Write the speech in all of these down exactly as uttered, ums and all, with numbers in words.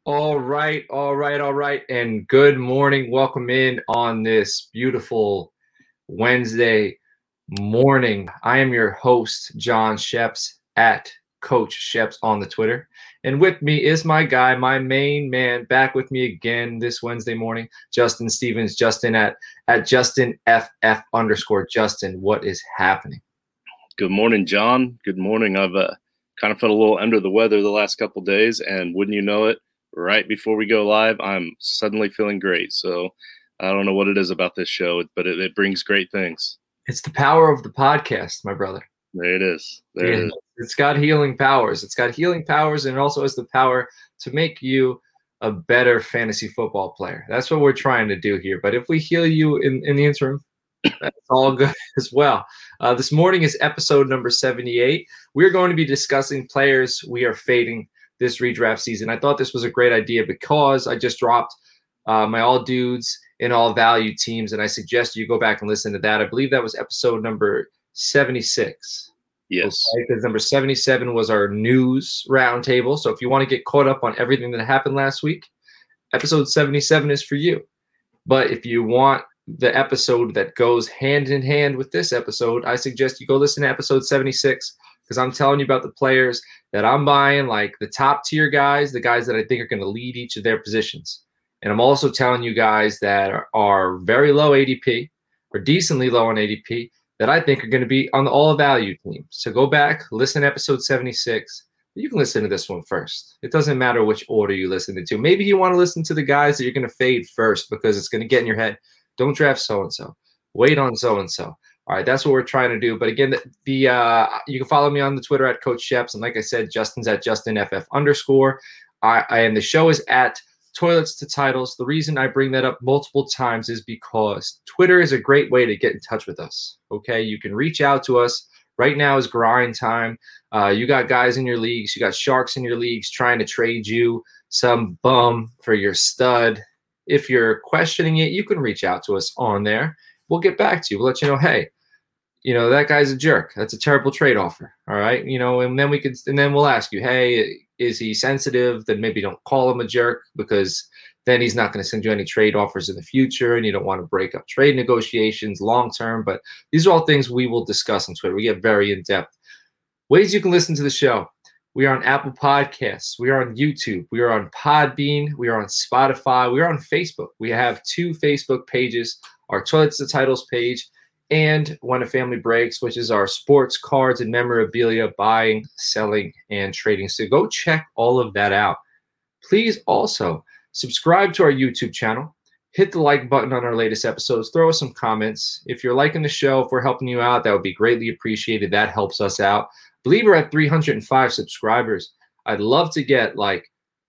All right, all right, all right, and good morning. Welcome in on this beautiful Wednesday morning. I am your host, John Sheps, at Coach Sheps on the Twitter. And with me is my guy, my main man, back with me again this Wednesday morning, Justin Stevens. Justin at, at Justin F F underscore Justin. What is happening? Good morning, John. Good morning. I've uh, kind of felt a little under the weather the last couple of days, and wouldn't you know it, right before we go live, I'm suddenly feeling great. So I don't know what it is about this show, but it, it brings great things. It's the power of the podcast, my brother. There it is. There yeah, it is. It's got healing powers. It's got healing powers, and it also has the power to make you a better fantasy football player. That's what we're trying to do here. But if we heal you in, in the interim, that's all good as well. Uh, this morning is episode number seventy-eight. We're going to be discussing players we are fading this redraft season. I thought this was a great idea because I just dropped uh, my all dudes in all value teams, and I suggest you go back and listen to that. I believe that was episode number seventy-six. Yes. Okay, because number seventy-seven was our news roundtable. So if you want to get caught up on everything that happened last week, episode seventy-seven is for you. But if you want the episode that goes hand in hand with this episode, I suggest you go listen to episode seventy-six, because I'm telling you about the players that I'm buying, like the top tier guys, the guys that I think are going to lead each of their positions. And I'm also telling you guys that are, are very low A D P or decently low on A D P that I think are going to be on the all value team. So go back, listen to episode seventy-six. You can listen to this one first. It doesn't matter which order you listen to. Maybe you want to listen to the guys that you're going to fade first because it's going to get in your head. Don't draft so-and-so. Wait on so-and-so. All right, that's what we're trying to do. But again, the, the uh, you can follow me on the Twitter at Coach Sheps. And like I said, Justin's at JustinFF underscore. I, I, and the show is at Toilets to Titles. The reason I bring that up multiple times is because Twitter is a great way to get in touch with us. Okay, you can reach out to us. Right now is grind time. Uh, you got guys in your leagues. You got sharks in your leagues trying to trade you some bum for your stud. If you're questioning it, you can reach out to us on there. We'll get back to you. We'll let you know, hey, you know, that guy's a jerk. That's a terrible trade offer. All right. You know, and then we could, and then we'll ask you, hey, is he sensitive? Then maybe don't call him a jerk, because then he's not going to send you any trade offers in the future, and you don't want to break up trade negotiations long term. But these are all things we will discuss on Twitter. We get very in depth. Ways you can listen to the show. We are on Apple Podcasts. We are on YouTube. We are on Podbean. We are on Spotify. We are on Facebook. We have two Facebook pages, our Toilets to Titles page and When a Family Breaks, which is our sports cards and memorabilia buying, selling, and trading. So go check all of that out. Please also subscribe to our YouTube channel. Hit the like button on our latest episodes. Throw us some comments. If you're liking the show, if we're helping you out, that would be greatly appreciated. That helps us out. I believe we're at three hundred five subscribers. I'd love to get like,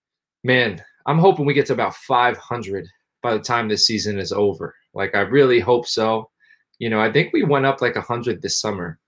man, I'm hoping we get to about five hundred by the time this season is over. Like, I really hope so. You know, I think we went up like one hundred this summer,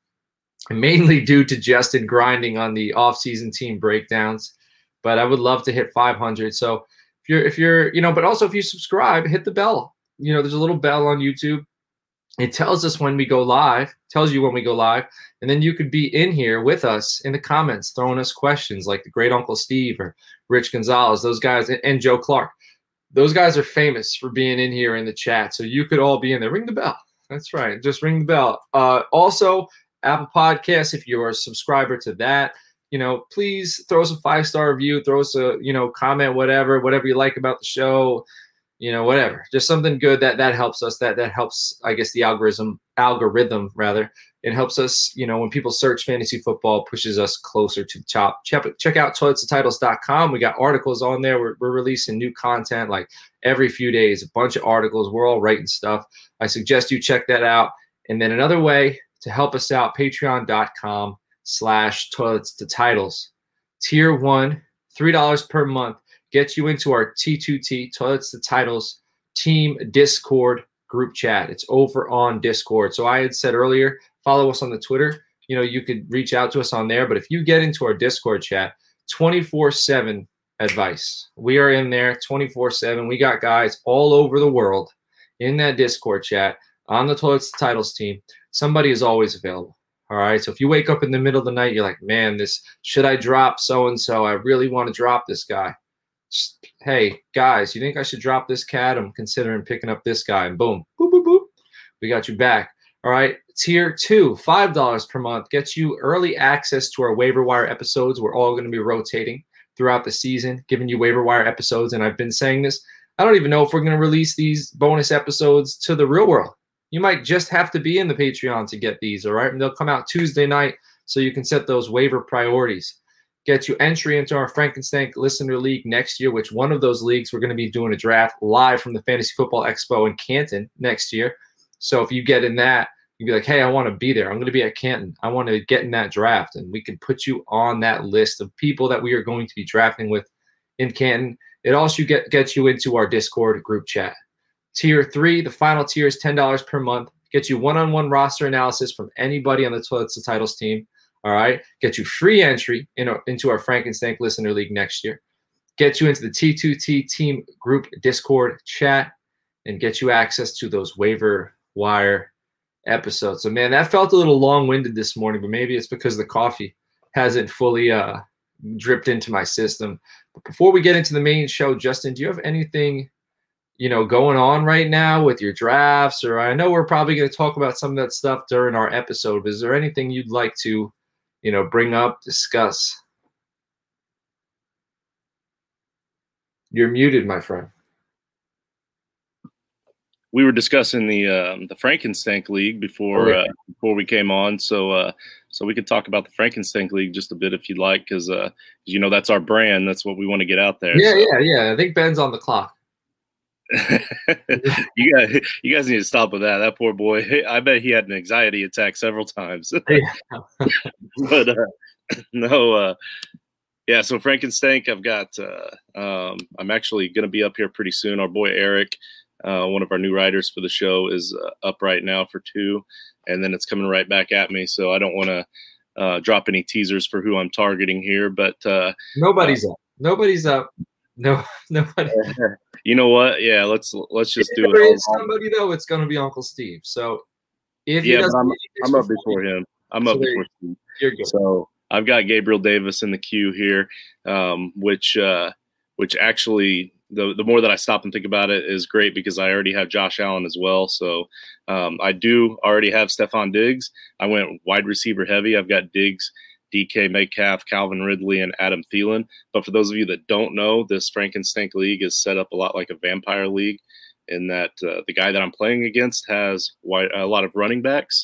mainly due to Justin grinding on the off-season team breakdowns. But I would love to hit five hundred. So if you're, if you're, you know, but also if you subscribe, hit the bell. You know, there's a little bell on YouTube. It tells us when we go live, tells you when we go live. And then you could be in here with us in the comments, throwing us questions like the great Uncle Steve or Rich Gonzalez, those guys, and Joe Clark. Those guys are famous for being in here in the chat. So you could all be in there. Ring the bell. That's right. Just ring the bell. Uh, also, Apple Podcasts, if you're a subscriber to that, you know, please throw us a five-star review, throw us a, you know, comment, whatever, whatever you like about the show, you know, whatever. Just something good that that helps us. That that helps, I guess, the algorithm, algorithm rather. It helps us, you know, when people search fantasy football, pushes us closer to the top. Check, check out toilets to titles dot com. We got articles on there. We're, we're releasing new content like every few days, a bunch of articles. We're all writing stuff. I suggest you check that out. And then another way to help us out, patreon dot com slash toilets to titles. Tier one, three dollars per month, gets you into our T two T, Toilets to Titles team Discord group chat. It's over on Discord. So I had said earlier, follow us on the Twitter. You know, you could reach out to us on there. But if you get into our Discord chat, twenty-four seven advice. We are in there twenty-four seven. We got guys all over the world in that Discord chat on the Toilets to Titles team. Somebody is always available. All right. So if you wake up in the middle of the night, you're like, man, this should I drop so-and-so? I really want to drop this guy. Just, hey, guys, you think I should drop this cat? I'm considering picking up this guy. And boom, boop, boop, boop. We got you back. All right. Tier two, five dollars per month, gets you early access to our waiver wire episodes. We're all going to be rotating throughout the season, giving you waiver wire episodes. And I've been saying this. I don't even know if we're going to release these bonus episodes to the real world. You might just have to be in the Patreon to get these, all right? And they'll come out Tuesday night so you can set those waiver priorities. Get you entry into our Frankenstein Listener League next year, which one of those leagues we're going to be doing a draft live from the Fantasy Football Expo in Canton next year. So if you get in that, you'd be like, hey, I want to be there. I'm going to be at Canton. I want to get in that draft. And we can put you on that list of people that we are going to be drafting with in Canton. It also get, gets you into our Discord group chat. Tier three, the final tier is ten dollars per month. Gets you one-on-one roster analysis from anybody on the Toilets to Titles team. All right. Get you free entry in our, into our Frankenstein Listener League next year. Get you into the T two T team group Discord chat and get you access to those waiver wire episodes. So, man, that felt a little long-winded this morning, but maybe it's because the coffee hasn't fully uh, dripped into my system. But before we get into the main show, Justin, do you have anything, you know, going on right now with your drafts? Or I know we're probably going to talk about some of that stuff during our episode, but is there anything you'd like to, you know, bring up, discuss? You're muted, my friend. We were discussing the um, the Frankenstein League before oh, yeah. uh, before we came on, so uh, so we could talk about the Frankenstein League just a bit if you'd like, because uh, you know that's our brand. That's what we want to get out there. Yeah, so. yeah, yeah. I think Ben's on the clock. you guys, you guys need to stop with that. That poor boy. I bet he had an anxiety attack several times. but uh, no, uh, yeah. So Frankenstein, I've got. Uh, um, I'm actually going to be up here pretty soon. Our boy Eric. Uh, one of our new writers for the show is uh, up right now for two, and then it's coming right back at me. So I don't want to uh, drop any teasers for who I'm targeting here, but uh, nobody's uh, up. Nobody's up. No, nobody. You know what? Yeah, let's let's just if do there it. There is somebody though, it's going to be Uncle Steve. So if yeah, but I'm, I'm up before him. I'm so up before Steve. You're good. So I've got Gabriel Davis in the queue here, um, which uh, which actually. The, the more that I stop and think about it is great because I already have Josh Allen as well. So um, I do already have Stephon Diggs. I went wide receiver heavy. I've got Diggs, D K Metcalf, Calvin Ridley, and Adam Thielen. But for those of you that don't know, this Frankenstein League is set up a lot like a vampire league in that uh, the guy that I'm playing against has wide, a lot of running backs.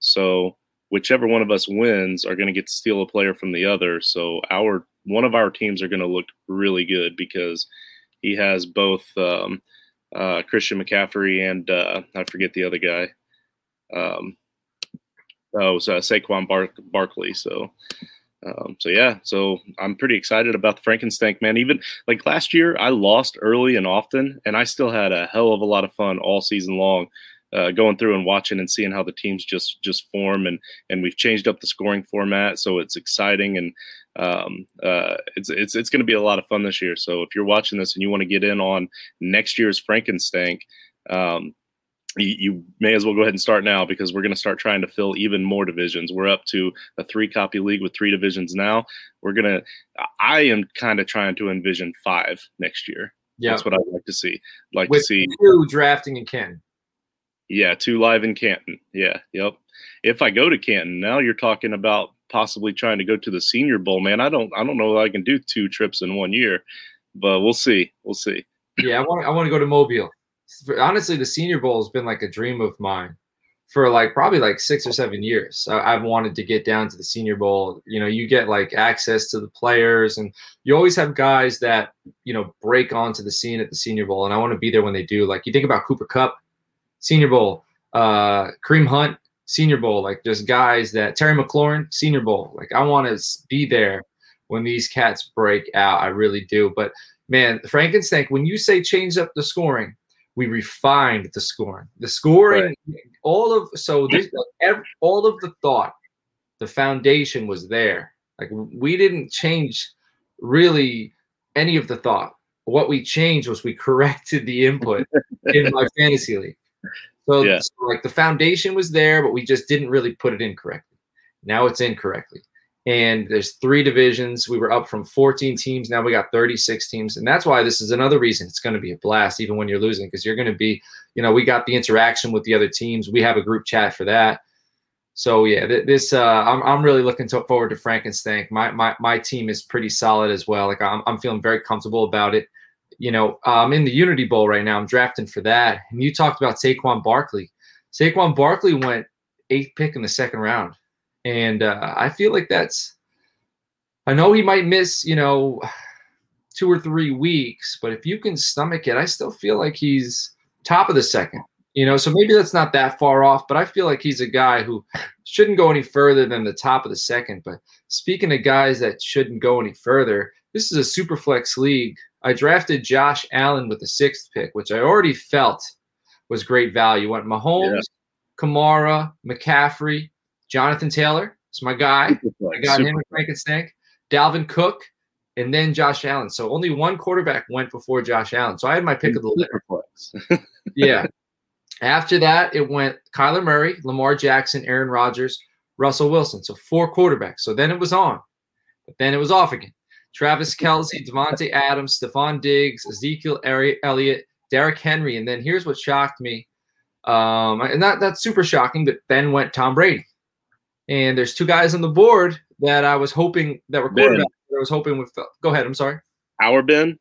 So whichever one of us wins are going to get to steal a player from the other. So our one of our teams are going to look really good because – he has both um, uh, Christian McCaffrey and uh, I forget the other guy. Um, oh, it was uh, Saquon Bar- Barkley. So, um, so yeah. So I'm pretty excited about the Frankenstein, man. Even like last year, I lost early and often, and I still had a hell of a lot of fun all season long. Uh, going through and watching and seeing how the teams just just form, and and we've changed up the scoring format, so it's exciting, and um, uh, it's it's it's going to be a lot of fun this year. So if you're watching this and you want to get in on next year's Frankenstein, um, you, you may as well go ahead and start now because we're going to start trying to fill even more divisions. We're up to a three copy league with three divisions now. We're gonna. I am kind of trying to envision five next year. Yeah, that's what I'd like to see. Like with to see two drafting in Canton. Yeah, two live in Canton. Yeah, yep. If I go to Canton, now you're talking about possibly trying to go to the Senior Bowl, man. I don't I don't know if I can do two trips in one year, but we'll see. We'll see. Yeah, I want I want to go to Mobile. Honestly, the Senior Bowl has been like a dream of mine for like probably like six or seven years. I, I've wanted to get down to the Senior Bowl. You know, you get like access to the players, and you always have guys that, you know, break onto the scene at the Senior Bowl, and I want to be there when they do. Like you think about Cooper Kupp, Senior Bowl, uh, Kareem Hunt, Senior Bowl, like just guys that Terry McLaurin, Senior Bowl. Like I want to be there when these cats break out. I really do. But man, Frankenstein, when you say change up the scoring, we refined the scoring. The scoring, right. all of so this, every, all of the thought, the foundation was there. Like we didn't change really any of the thought. What we changed was we corrected the input in my fantasy league. So, yeah. so like the foundation was there, but we just didn't really put it in correctly. Now it's in correctly. And there's three divisions. We were up from fourteen teams. Now we got thirty-six teams. And that's why this is another reason it's going to be a blast, even when you're losing, because you're going to be, you know, we got the interaction with the other teams. We have a group chat for that. So, yeah, th- this uh, I'm I'm really looking to, forward to Frankenstank. My, my my team is pretty solid as well. Like, I'm, I'm feeling very comfortable about it. You know, I'm in the Unity Bowl right now. I'm drafting for that. And you talked about Saquon Barkley. Saquon Barkley went eighth pick in the second round. And uh, I feel like that's – I know he might miss, you know, two or three weeks, but if you can stomach it, I still feel like he's top of the second. You know, so maybe that's not that far off, but I feel like he's a guy who shouldn't go any further than the top of the second. But speaking of guys that shouldn't go any further, this is a super flex league. I drafted Josh Allen with the sixth pick, which I already felt was great value. Went Mahomes, yeah. Kamara, McCaffrey, Jonathan Taylor. It's my guy. I got him with Frankenstank. Dalvin Cook, and then Josh Allen. So only one quarterback went before Josh Allen. So I had my pick of the litter. Yeah. After that, it went Kyler Murray, Lamar Jackson, Aaron Rodgers, Russell Wilson. So four quarterbacks. So then it was on. But then it was off again. Travis Kelce, Devontae Adams, Stephon Diggs, Ezekiel Elliott, Derrick Henry. And then here's what shocked me. Um, and that, that's super shocking, but then went Tom Brady. And there's two guys on the board that I was hoping that were quarterbacks. I was hoping with – go ahead. I'm sorry. Our Ben?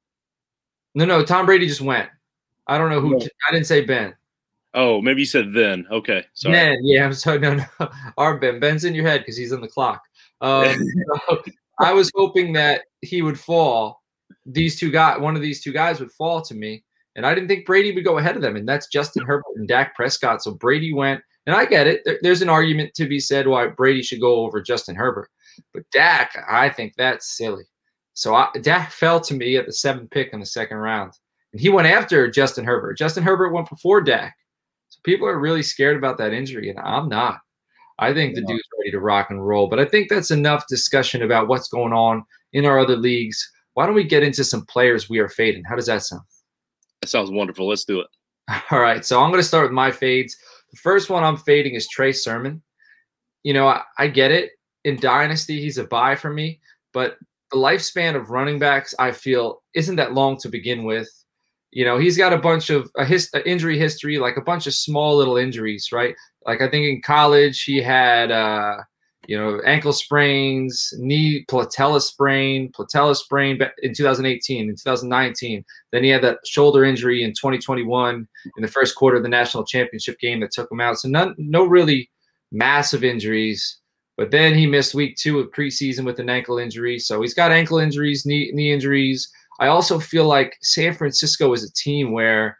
No, no. Tom Brady just went. I don't know who no. – I didn't say Ben. Oh, maybe you said then. Okay. Sorry. Ben, yeah. I'm sorry. No, no. Our Ben. Ben's in your head because he's on the clock. Um, so I was hoping that he would fall. These two guys – one of these two guys would fall to me. And I didn't think Brady would go ahead of them. And that's Justin Herbert and Dak Prescott. So Brady went – and I get it. There, there's an argument to be said why Brady should go over Justin Herbert. But Dak, I think that's silly. So I, Dak fell to me at the seventh pick in the second round. And he went after Justin Herbert. Justin Herbert went before Dak. So people are really scared about that injury, and I'm not. I think the dude's ready to rock and roll. But I think that's enough discussion about what's going on in our other leagues. Why don't we get into some players we are fading? How does that sound? That sounds wonderful. Let's do it. All right. So I'm going to start with my fades. The first one I'm fading is Trey Sermon. You know, I, I get it. In Dynasty, he's a buy for me. But the lifespan of running backs, I feel, isn't that long to begin with. You know, he's got a bunch of a his, a injury history, like a bunch of small little injuries, right? Like I think in college he had, uh, you know, ankle sprains, knee patella sprain, patella sprain in two thousand eighteen, in two thousand nineteen. Then he had that shoulder injury in twenty twenty-one in the first quarter of the national championship game that took him out. So none, no really massive injuries. But then he missed week two of preseason with an ankle injury. So he's got ankle injuries, knee knee injuries. I also feel like San Francisco is a team where,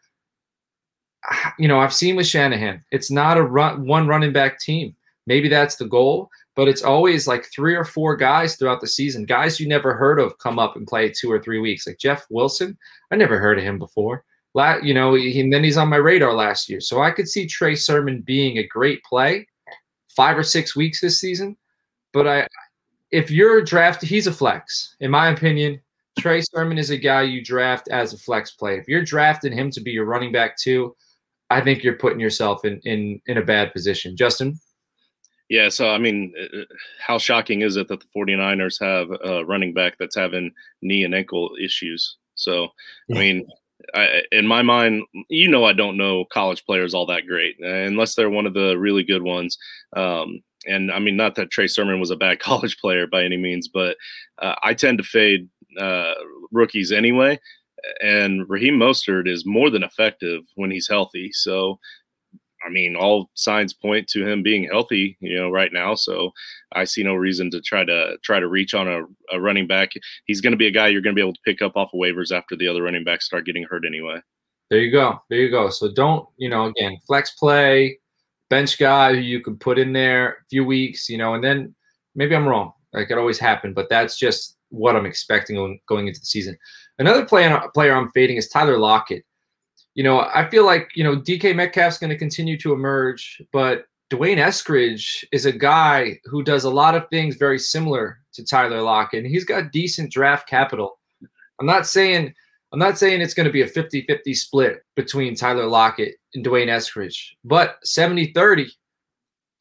you know, I've seen with Shanahan, it's not a run, one running back team. Maybe that's the goal, but it's always like three or four guys throughout the season, guys you never heard of come up and play two or three weeks. Like Jeff Wilson, I never heard of him before. La- you know, he, and then he's on my radar last year. So I could see Trey Sermon being a great play five or six weeks this season. But I, if you're drafted, he's a flex. In my opinion, Trey Sermon is a guy you draft as a flex play. If you're drafting him to be your running back too, I think you're putting yourself in in, in a bad position. Justin? Yeah, so, I mean, how shocking is it that the 49ers have a running back that's having knee and ankle issues? So, I mean, I, in my mind, you know I don't know college players all that great, unless they're one of the really good ones. Um, and, I mean, not that Trey Sermon was a bad college player by any means, but uh, I tend to fade uh, rookies anyway. And Raheem Mostert is more than effective when he's healthy. So, I mean, all signs point to him being healthy, you know, right now. So I see no reason to try to try to reach on a, a running back. He's going to be a guy you're going to be able to pick up off of waivers after the other running backs start getting hurt anyway. There you go. There you go. So don't, you know, again, flex play, bench guy who you could put in there a few weeks, you know, and then maybe I'm wrong. That could always happen, but that's just what I'm expecting going into the season. Another player, player I'm fading is Tyler Lockett. You know, I feel like, you know, D K Metcalf's going to continue to emerge, but Dwayne Eskridge is a guy who does a lot of things very similar to Tyler Lockett, and he's got decent draft capital. I'm not saying I'm not saying it's going to be a fifty-fifty split between Tyler Lockett and Dwayne Eskridge, but seventy thirty,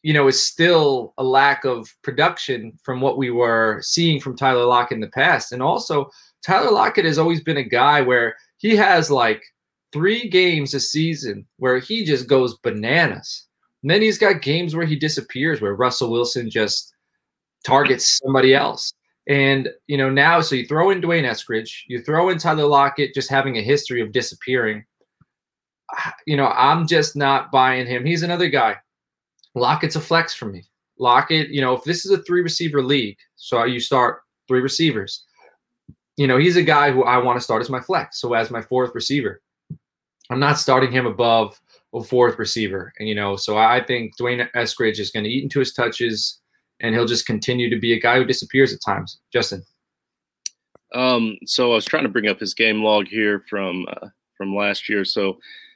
you know, is still a lack of production from what we were seeing from Tyler Lockett in the past. And also, Tyler Lockett has always been a guy where he has like three games a season where he just goes bananas. And then he's got games where he disappears, where Russell Wilson just targets somebody else. And, you know, now, so you throw in Dwayne Eskridge, you throw in Tyler Lockett just having a history of disappearing. You know, I'm just not buying him. He's another guy. Lockett's a flex for me. Lockett, you know, if this is a three receiver league, so you start three receivers, you know, he's a guy who I want to start as my flex. So as my fourth receiver, I'm not starting him above a fourth receiver. And, you know, so I think Dwayne Eskridge is going to eat into his touches, and he'll just continue to be a guy who disappears at times. Justin. Um, so I was trying to bring up his game log here from uh, from last year. So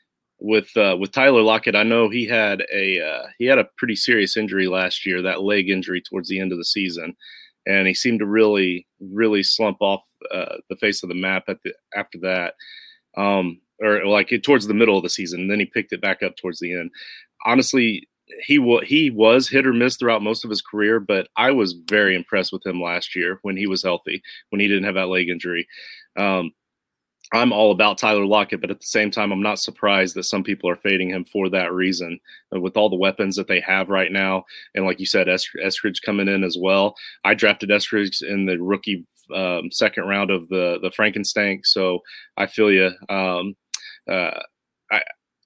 with uh, with Tyler Lockett, I know he had a uh, he had a pretty serious injury last year, that leg injury towards the end of the season, and he seemed to really really slump off uh, the face of the map at the after that, um, or like towards the middle of the season. And then he picked it back up towards the end. Honestly, he w- he was hit or miss throughout most of his career, but I was very impressed with him last year when he was healthy, when he didn't have that leg injury. Um, I'm all about Tyler Lockett, but at the same time, I'm not surprised that some people are fading him for that reason. Uh, with all the weapons that they have right now, and like you said, es- Eskridge coming in as well. I drafted Eskridge in the rookie um, second round of the the Frankenstein, so I feel you. Um, uh, I,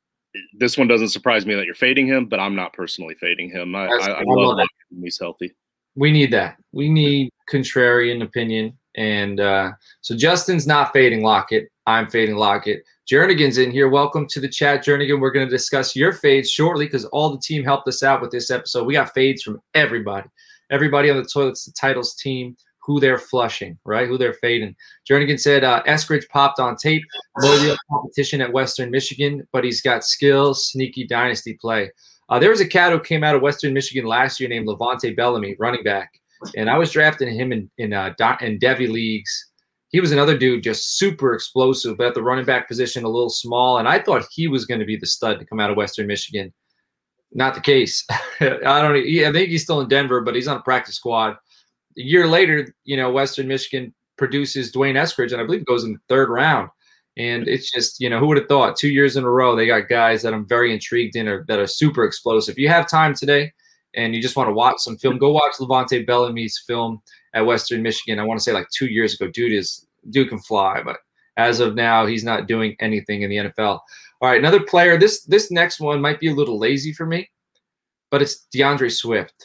this one doesn't surprise me that you're fading him, but I'm not personally fading him. I, I, I love Lockett when he's healthy. We need that. We need contrarian opinion. And uh, so Justin's not fading Lockett. I'm fading Lockett. Jernigan's in here. Welcome to the chat, Jernigan. We're going to discuss your fades shortly because all the team helped us out with this episode. We got fades from everybody. Everybody on the Toilets the Titles team, who they're flushing, right? Who they're fading. Jernigan said uh, Eskridge popped on tape. No real competition at Western Michigan, but he's got skills, sneaky dynasty play. Uh, there was a cat who came out of Western Michigan last year named Levante Bellamy, running back. And I was drafting him in in uh, in Devy leagues. He was another dude, just super explosive, but at the running back position, a little small. And I thought he was going to be the stud to come out of Western Michigan. Not the case. I don't. I think he's still in Denver, but he's on a practice squad. A year later, you know, Western Michigan produces Dwayne Eskridge, and I believe goes in the third round. And it's just, you know, who would have thought two years in a row they got guys that I'm very intrigued in or that are super explosive. If you have time today and you just want to watch some film, go watch Levante Bellamy's film at Western Michigan. I want to say like two years ago. Dude is dude can fly, but as of now, he's not doing anything in the N F L. All right, another player. This this next one might be a little lazy for me, but it's DeAndre Swift.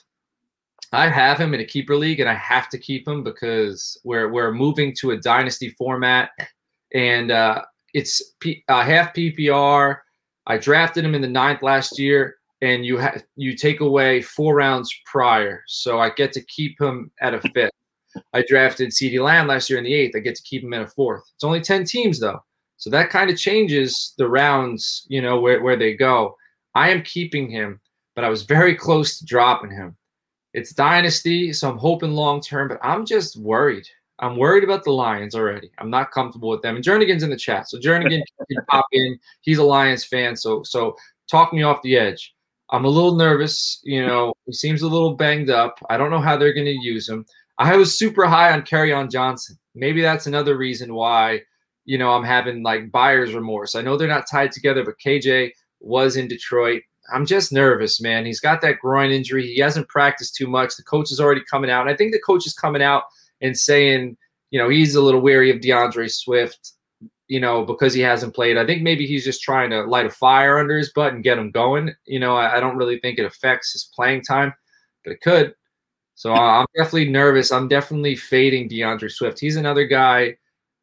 I have him in a keeper league, and I have to keep him because we're we're moving to a dynasty format, and uh, it's P, uh, half P P R. I drafted him in the ninth last year, and you ha- you take away four rounds prior, so I get to keep him at a fifth. I drafted CeeDee Lamb last year in the eighth. I get to keep him in a fourth. It's only ten teams though, so that kind of changes the rounds, you know, where where they go. I am keeping him, but I was very close to dropping him. It's dynasty, so I'm hoping long term, but I'm just worried. I'm worried about the Lions already. I'm not comfortable with them. And Jernigan's in the chat, so Jernigan can pop in. He's a Lions fan, so so talk me off the edge. I'm a little nervous. You know, he seems a little banged up. I don't know how they're going to use him. I was super high on Kerryon Johnson. Maybe that's another reason why, you know, I'm having like buyer's remorse. I know they're not tied together, but K J was in Detroit. I'm just nervous, man. He's got that groin injury. He hasn't practiced too much. The coach is already coming out. And I think the coach is coming out and saying, you know, he's a little wary of DeAndre Swift, you know, because he hasn't played. I think maybe he's just trying to light a fire under his butt and get him going. You know, I, I don't really think it affects his playing time, but it could. So I'm definitely nervous. I'm definitely fading DeAndre Swift. He's another guy.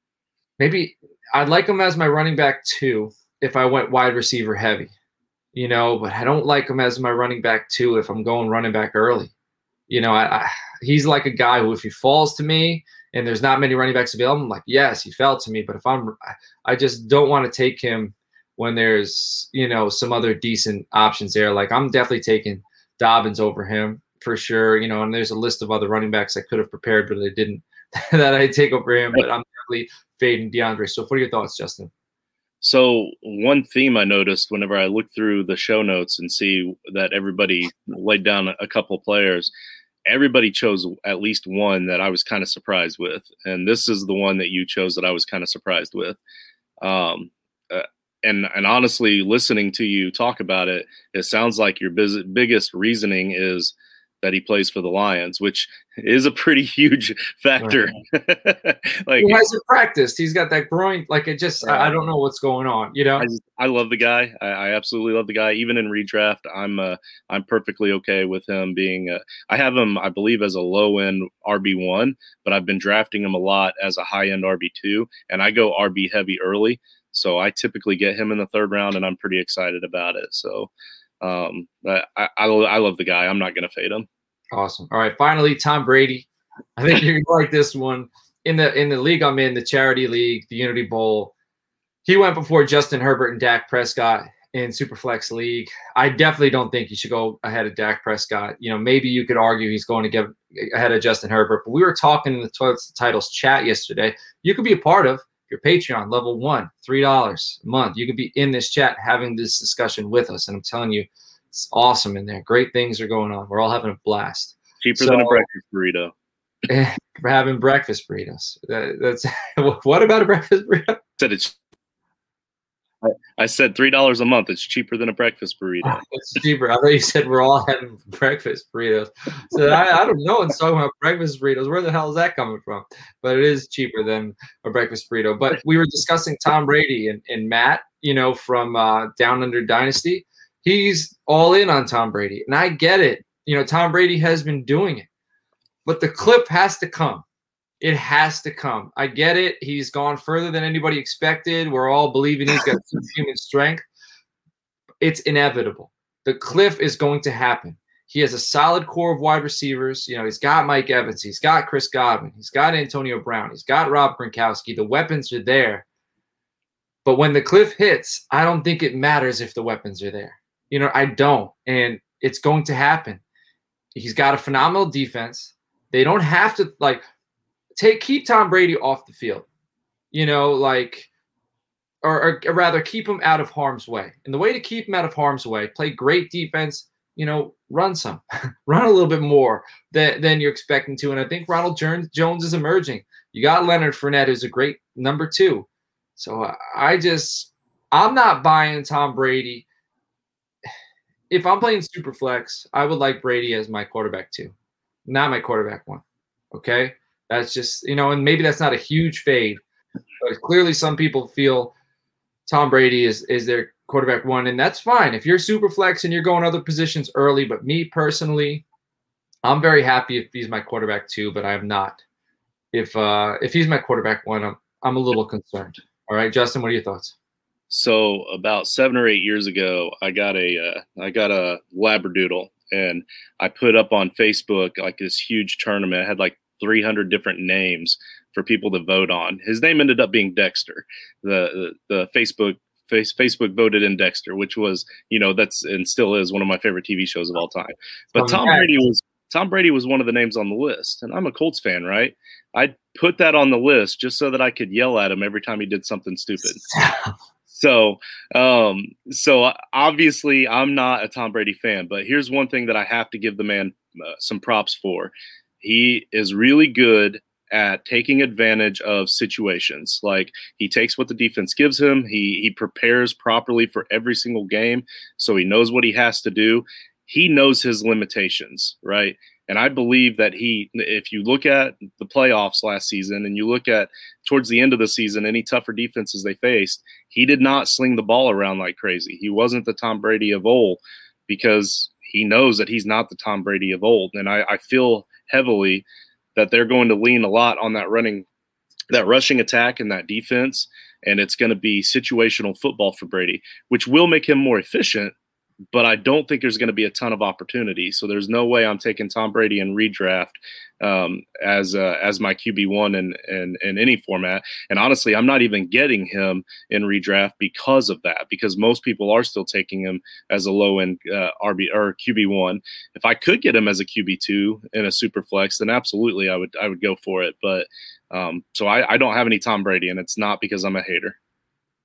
Maybe I'd like him as my running back too if I went wide receiver heavy. You know, but I don't like him as my running back too if I'm going running back early. You know, I, I he's like a guy who if he falls to me and there's not many running backs available, I'm like, yes, he fell to me. But if I'm, I just don't want to take him when there's, you know, some other decent options there. Like I'm definitely taking Dobbins over him for sure. You know, and there's a list of other running backs I could have prepared, but I didn't that I take over him. But I'm definitely fading DeAndre. So what are your thoughts, Justin? So one theme I noticed whenever I look through the show notes and see that everybody laid down a couple of players, everybody chose at least one that I was kind of surprised with. And this is the one that you chose that I was kind of surprised with. Um, uh, and, and honestly, listening to you talk about it, it sounds like your biz- biggest reasoning is that he plays for the Lions, which is a pretty huge factor. Right. Like, he hasn't practiced. He's got that groin. Like, it just, uh, I, I don't know what's going on, you know? I, just, I love the guy. I, I absolutely love the guy. Even in redraft, I'm uh, I'm perfectly okay with him being, uh, I have him, I believe, as a low end R B one, but I've been drafting him a lot as a high end R B two, and I go R B heavy early. So I typically get him in the third round, and I'm pretty excited about it. So, Um, I, I, I love the guy. I'm not going to fade him. Awesome. All right. Finally, Tom Brady. I think you're gonna like this one. In the in the league I'm in, the charity league, the Unity Bowl, he went before Justin Herbert and Dak Prescott in Superflex League. I definitely don't think you should go ahead of Dak Prescott. You know, maybe you could argue he's going to get ahead of Justin Herbert, but we were talking in the titles chat yesterday. You could be a part of your Patreon level one, three dollars a month. You could be in this chat having this discussion with us. And I'm telling you, it's awesome in there. Great things are going on. We're all having a blast. Cheaper so, than a breakfast burrito. We're having breakfast burritos. That, that's what about a breakfast burrito? Said it's. I, I said three dollars a month. It's cheaper than a breakfast burrito. It's cheaper. I thought you said we're all having breakfast burritos. So I, I don't know. It's talking about breakfast burritos. Where the hell is that coming from? But it is cheaper than a breakfast burrito. But we were discussing Tom Brady and, and Matt, you know, from uh, Down Under Dynasty. He's all in on Tom Brady, and I get it. You know, Tom Brady has been doing it, but the clip has to come. It has to come. I get it. He's gone further than anybody expected. We're all believing he's got superhuman strength. It's inevitable. The cliff is going to happen. He has a solid core of wide receivers. You know, he's got Mike Evans. He's got Chris Godwin. He's got Antonio Brown. He's got Rob Gronkowski. The weapons are there. But when the cliff hits, I don't think it matters if the weapons are there. You know, I don't. And it's going to happen. He's got a phenomenal defense. They don't have to, like, take keep Tom Brady off the field, you know, like, or, or rather keep him out of harm's way. And the way to keep him out of harm's way, play great defense, you know, run some, run a little bit more than, than you're expecting to. And I think Ronald Jones is emerging. You got Leonard Fournette, who's a great number two. So I just, I'm not buying Tom Brady. If I'm playing Superflex, I would like Brady as my quarterback two, not my quarterback one. Okay. That's just, you know, and maybe that's not a huge fade, but clearly some people feel Tom Brady is, is their quarterback one, and that's fine. If you're Superflex and you're going other positions early, but me personally, I'm very happy if he's my quarterback two, but I'm not. If uh, if he's my quarterback one, I'm, I'm a little concerned. All right, Justin, what are your thoughts? So about seven or eight years ago, I got a uh, I got a Labradoodle, and I put up on Facebook like this huge tournament. It had like three hundred different names for people to vote on. His name ended up being Dexter. The the, the Facebook face, Facebook voted in Dexter, which was, you know, that's and still is one of my favorite T V shows of all time. But Tom Brady was Tom Brady was one of the names on the list, and I'm a Colts fan, right? I put that on the list just so that I could yell at him every time he did something stupid. So, um, so obviously I'm not a Tom Brady fan, but here's one thing that I have to give the man uh, some props for. He is really good at taking advantage of situations. Like, he takes what the defense gives him. He, he prepares properly for every single game. So he knows what he has to do. He knows his limitations, right? And I believe that he, if you look at the playoffs last season and you look at towards the end of the season, any tougher defenses they faced, he did not sling the ball around like crazy. He wasn't the Tom Brady of old because he knows that he's not the Tom Brady of old. And I, I feel heavily that they're going to lean a lot on that running, that rushing attack and that defense. And it's going to be situational football for Brady, which will make him more efficient. But I don't think there's going to be a ton of opportunity. So there's no way I'm taking Tom Brady in redraft um, as uh, as my Q B one in, in, in any format. And honestly, I'm not even getting him in redraft because of that, because most people are still taking him as a low-end uh, R B or Q B one. If I could get him as a Q B two in a super flex, then absolutely I would I would go for it. But um, so I, I don't have any Tom Brady, and it's not because I'm a hater.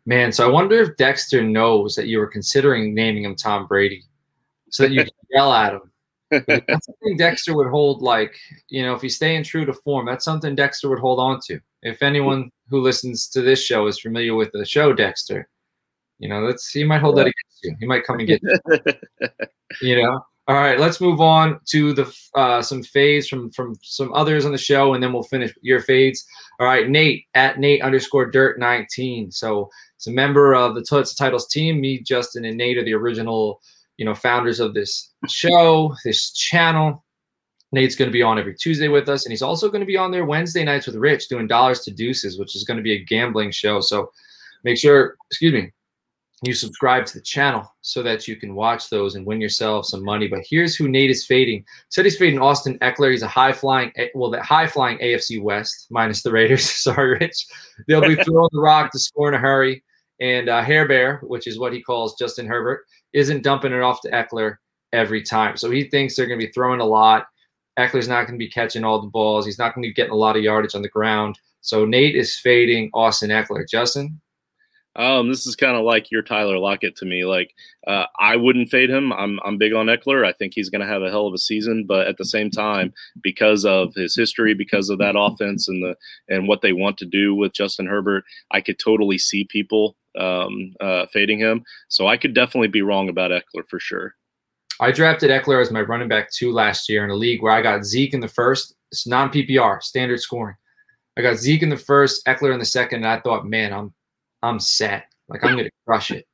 Man, so I wonder if Dexter knows that you were considering naming him Tom Brady so that you can yell at him. Because that's something Dexter would hold, like, you know, if he's staying true to form, that's something Dexter would hold on to. If anyone who listens to this show is familiar with the show Dexter, you know, that's he might hold yeah. that against you. He might come and get you. You know? All right, let's move on to the uh, some fades from from some others on the show, and then we'll finish your fades. All right, Nate at Nate underscore Dirt nineteen. So it's a member of the Toilets Titles team. Me, Justin, and Nate are the original, you know, founders of this show, this channel. Nate's going to be on every Tuesday with us, and he's also going to be on there Wednesday nights with Rich doing Dollars to Deuces, which is going to be a gambling show. So make sure, excuse me, you subscribe to the channel so that you can watch those and win yourself some money. But here's who Nate is fading. Said he's fading Austin Ekeler. He's a high-flying, well, the high-flying A F C West, minus the Raiders. Sorry, Rich. They'll be throwing the rock to score in a hurry. And uh, Hair Bear, which is what he calls Justin Herbert, isn't dumping it off to Ekeler every time. So he thinks they're going to be throwing a lot. Eckler's not going to be catching all the balls. He's not going to be getting a lot of yardage on the ground. So Nate is fading Austin Ekeler. Justin? Um, this is kind of like your Tyler Lockett to me. Like, uh, I wouldn't fade him. I'm I'm big on Ekeler. I think he's going to have a hell of a season. But at the same time, because of his history, because of that offense and the and what they want to do with Justin Herbert, I could totally see people um, uh, fading him. So I could definitely be wrong about Ekeler for sure. I drafted Ekeler as my running back two last year in a league where I got Zeke in the first. It's non-P P R, standard scoring. I got Zeke in the first, Ekeler in the second, and I thought, man, I'm I'm set. Like, I'm going to crush it.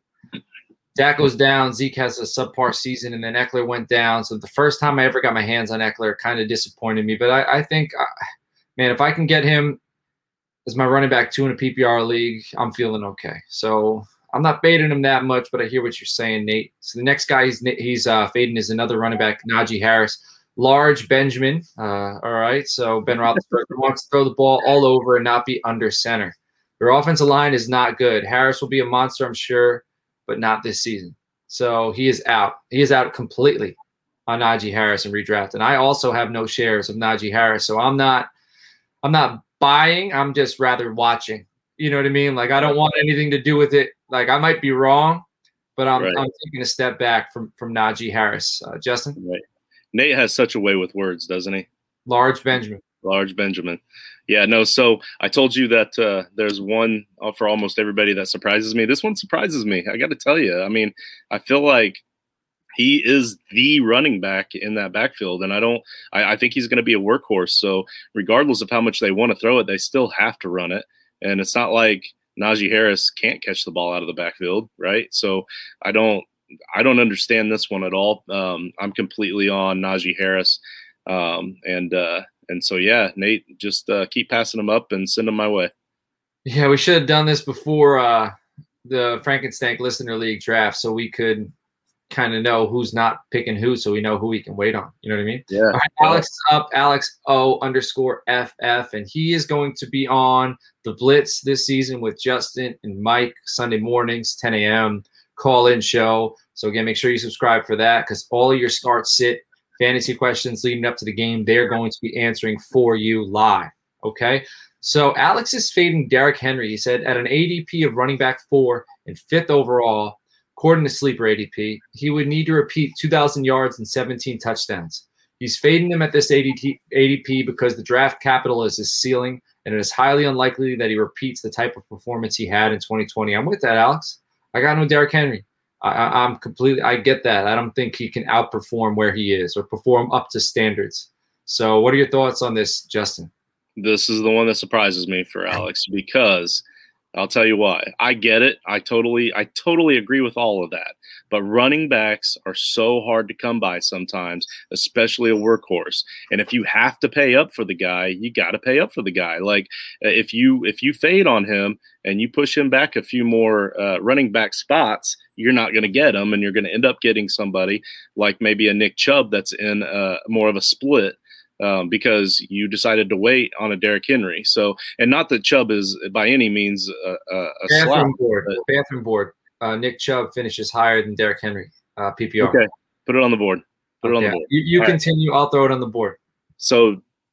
Dak goes down. Zeke has a subpar season, and then Ekeler went down. So the first time I ever got my hands on Ekeler kind of disappointed me. But I, I think, uh, man, if I can get him as my running back two in a P P R league, I'm feeling okay. So I'm not fading him that much, but I hear what you're saying, Nate. So the next guy he's, he's uh, fading is another running back, Najee Harris. Large Benjamin. Uh, all right. So Ben Roethlisberger wants to throw the ball all over and not be under center. Their offensive line is not good. Harris will be a monster, I'm sure, but not this season. So he is out. He is out completely on Najee Harris in redraft. And I also have no shares of Najee Harris. So I'm not I'm not buying. I'm just rather watching. You know what I mean? Like, I don't want anything to do with it. Like, I might be wrong, but I'm right. I'm taking a step back from, from Najee Harris. Uh, Justin? Right. Nate has such a way with words, doesn't he? Large Benjamin. Large Benjamin. Yeah, no, so I told you that uh, there's one for almost everybody that surprises me. This one surprises me. I got to tell you. I mean, I feel like he is the running back in that backfield, and I don't I, I think he's going to be a workhorse. So regardless of how much they want to throw it, they still have to run it. And it's not like Najee Harris can't catch the ball out of the backfield, right? So I don't I don't understand this one at all. Um, I'm completely on Najee Harris. Um, and uh, and so, yeah, Nate, just uh, keep passing them up and send them my way. Yeah, we should have done this before uh, the Frankenstank Listener League draft so we could kind of know who's not picking who, so we know who we can wait on. You know what I mean? Yeah. All right, Alex is up, Alex O underscore F F, and he is going to be on the Blitz this season with Justin and Mike Sunday mornings, ten a.m. call-in show. So, again, make sure you subscribe for that because all of your start sit fantasy questions leading up to the game, they're going to be answering for you live, okay? So Alex is fading Derrick Henry. He said at an A D P of running back four and fifth overall, according to Sleeper A D P, he would need to repeat two thousand yards and seventeen touchdowns. He's fading him at this A D P because the draft capital is his ceiling, and it is highly unlikely that he repeats the type of performance he had in twenty twenty. I'm with that, Alex. I got no Derrick Henry. I, I'm completely – I get that. I don't think he can outperform where he is or perform up to standards. So what are your thoughts on this, Justin? This is the one that surprises me for Alex because I'll tell you why. I get it. I totally I totally agree with all of that. But running backs are so hard to come by sometimes, especially a workhorse. And if you have to pay up for the guy, you got to pay up for the guy. Like if you if you fade on him and you push him back a few more uh, running back spots, you're not going to get him, and you're going to end up getting somebody like maybe a Nick Chubb that's in uh, more of a split. Um, because you decided to wait on a Derrick Henry. So, and not that Chubb is by any means a, a, a bathroom slap, board. But, bathroom board. Uh, Nick Chubb finishes higher than Derrick Henry, uh, P P R. Okay, put it on the board. Put okay. it on the board. You, you All continue. Right. I'll throw it on the board. So,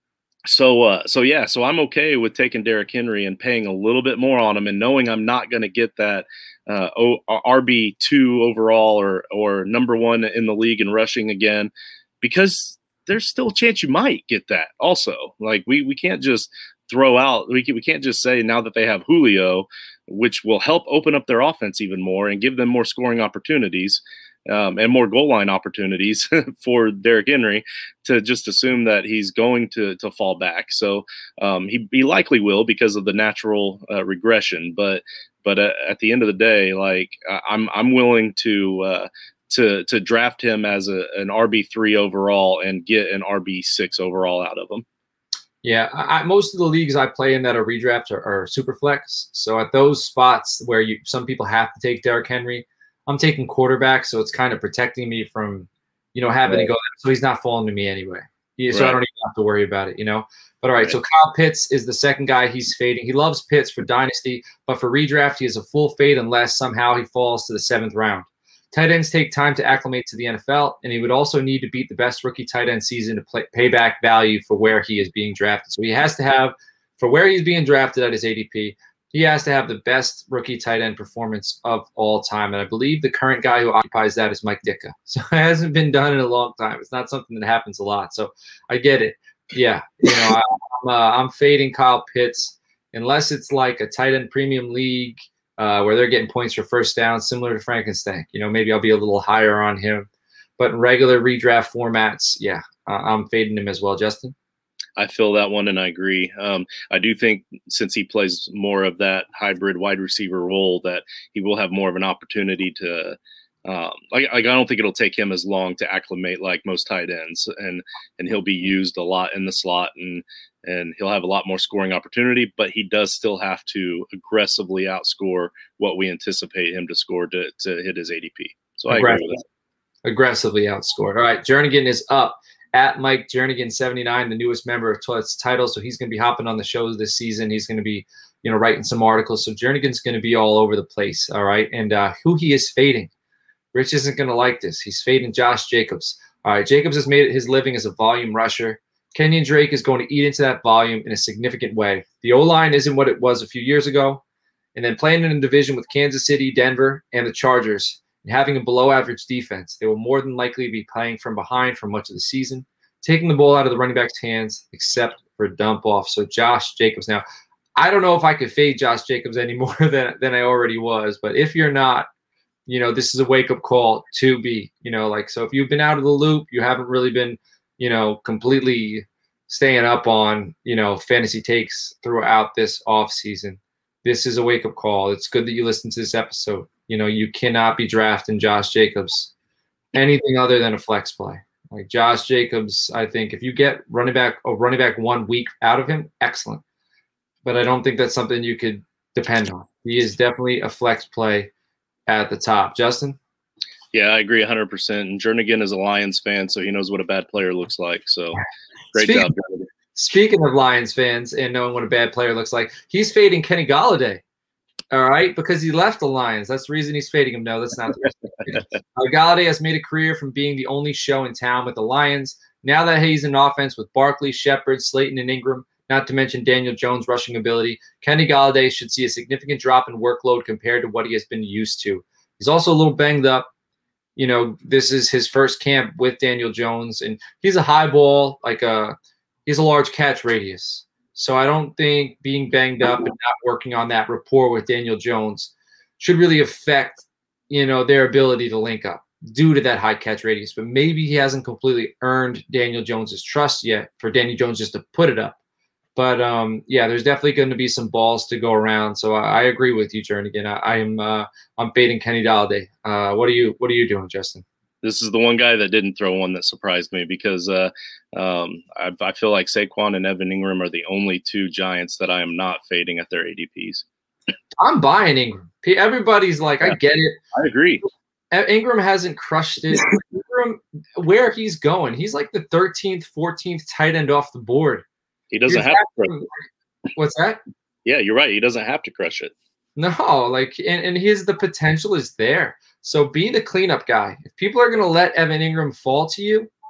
So, uh, so yeah, so I'm okay with taking Derrick Henry and paying a little bit more on him, and knowing I'm not going to get that uh, R B two overall or or number one in the league in rushing again, because there's still a chance you might get that. Also, like we we can't just throw out we can, we can't just say now that they have Julio, which will help open up their offense even more and give them more scoring opportunities. Um, and more goal line opportunities for Derrick Henry, to just assume that he's going to to fall back. So um, he, he likely will because of the natural uh, regression. But but uh, at the end of the day, like I'm I'm willing to uh, to to draft him as a, an R B three overall and get an R B six overall out of him. Yeah, I, most of the leagues I play in that are redrafts are, are super flex. So at those spots where you some people have to take Derrick Henry, I'm taking quarterback, so it's kind of protecting me from, you know, having right. to go. So he's not falling to me anyway. He, so right. I don't even have to worry about it, you know. But all right, right, so Kyle Pitts is the second guy he's fading. He loves Pitts for dynasty, but for redraft, he has a full fade unless somehow he falls to the seventh round. Tight ends take time to acclimate to the N F L, and he would also need to beat the best rookie tight end season to play, pay back value for where he is being drafted. So he has to have, for where he's being drafted at his A D P, he has to have the best rookie tight end performance of all time. And I believe the current guy who occupies that is Mike Ditka. So it hasn't been done in a long time. It's not something that happens a lot. So I get it. Yeah. You know, I, I'm, uh, I'm fading Kyle Pitts unless it's like a tight end premium league uh, where they're getting points for first down, similar to Frankenstein. You know, maybe I'll be a little higher on him. But in regular redraft formats, yeah, uh, I'm fading him as well. Justin? I feel that one, and I agree. Um, I do think since he plays more of that hybrid wide receiver role, that he will have more of an opportunity to um, – like, like I don't think it'll take him as long to acclimate like most tight ends, and and he'll be used a lot in the slot, and and he'll have a lot more scoring opportunity, but he does still have to aggressively outscore what we anticipate him to score to, to hit his A D P. So I agree with that. Aggressively outscored. All right, Jernigan is up. At Mike Jernigan seventy-nine, the newest member of Toilets Title. So he's going to be hopping on the shows this season. He's going to be, you know, writing some articles. So Jernigan's going to be all over the place. All right. And uh, who he is fading. Rich isn't going to like this. He's fading Josh Jacobs. All right. Jacobs has made it his living as a volume rusher. Kenyon Drake is going to eat into that volume in a significant way. The O-line isn't what it was a few years ago. And then playing in a division with Kansas City, Denver, and the Chargers, and having a below-average defense, they will more than likely be playing from behind for much of the season, taking the ball out of the running back's hands, except for dump-off. So Josh Jacobs. Now, I don't know if I could fade Josh Jacobs any more than, than I already was, but if you're not, you know, this is a wake-up call to be, you know, like, so if you've been out of the loop, you haven't really been, you know, completely staying up on, you know, fantasy takes throughout this offseason, this is a wake-up call. It's good that you listened to this episode. You know, you cannot be drafting Josh Jacobs anything other than a flex play. Like Josh Jacobs, I think if you get running back a running back one week out of him, excellent. But I don't think that's something you could depend on. He is definitely a flex play at the top. Justin? Yeah, I agree one hundred percent. And Jernigan is a Lions fan, so he knows what a bad player looks like. So great speaking, job. Speaking of Lions fans and knowing what a bad player looks like, he's fading Kenny Golladay. All right, because he left the Lions. That's the reason he's fading him. No, that's not the reason. uh, Golladay has made a career from being the only show in town with the Lions. Now that he's in offense with Barkley, Shepard, Slayton, and Ingram, not to mention Daniel Jones' rushing ability, Kenny Golladay should see a significant drop in workload compared to what he has been used to. He's also a little banged up. You know, this is his first camp with Daniel Jones, and he's a high ball, like a he's a large catch radius. So I don't think being banged up and not working on that rapport with Daniel Jones should really affect, you know, their ability to link up due to that high catch radius. But maybe he hasn't completely earned Daniel Jones's trust yet for Daniel Jones just to put it up. But um, yeah, there's definitely going to be some balls to go around. So I, I agree with you, Jernigan. I, I am uh, I'm fading Kenny Golladay. Uh, what are you What are you doing, Justin? This is the one guy that didn't throw one that surprised me because uh, um, I, I feel like Saquon and Evan Ingram are the only two Giants that I am not fading at their A D Ps. I'm buying Ingram. Everybody's like, yeah, I get it. I agree. Ingram hasn't crushed it. Ingram, where he's going, he's like the thirteenth, fourteenth tight end off the board. He doesn't You're have to crush it. What's that? Yeah, you're right. He doesn't have to crush it. No, like, and, and his the potential is there. So be the cleanup guy. If people are going to let Evan Ingram fall to you,